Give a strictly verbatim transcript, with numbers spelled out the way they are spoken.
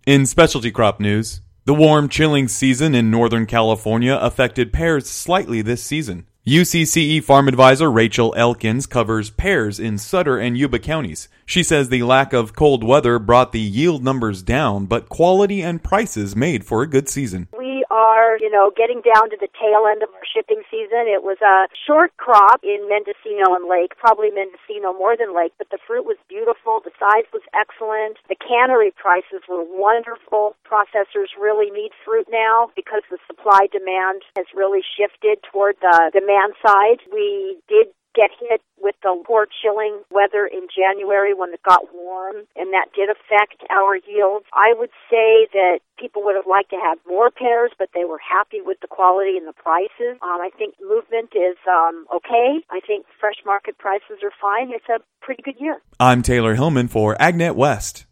In specialty crop news, the warm, chilling season in Northern California affected pears slightly this season. U C C E Farm Advisor Rachel Elkins covers pears in Sutter and Yuba counties. She says the lack of cold weather brought the yield numbers down, but quality and prices made for a good season. We are, you know, getting down to the tail end of our shipping season. It was a short crop in Mendocino and Lake, probably Mendocino more than Lake, but the fruit was beautiful. The size was excellent. The cannery prices were wonderful. Processors really need fruit now because the supply demand has really shifted toward the demand side. We did get hit with the poor chilling weather in January when it got warm, and that did affect our yields. I would say that people would have liked to have more pears, but they were happy with the quality and the prices. Um, I think movement is um, okay. I think fresh market prices are fine. It's a pretty good year. I'm Taylor Hillman for AgNet West.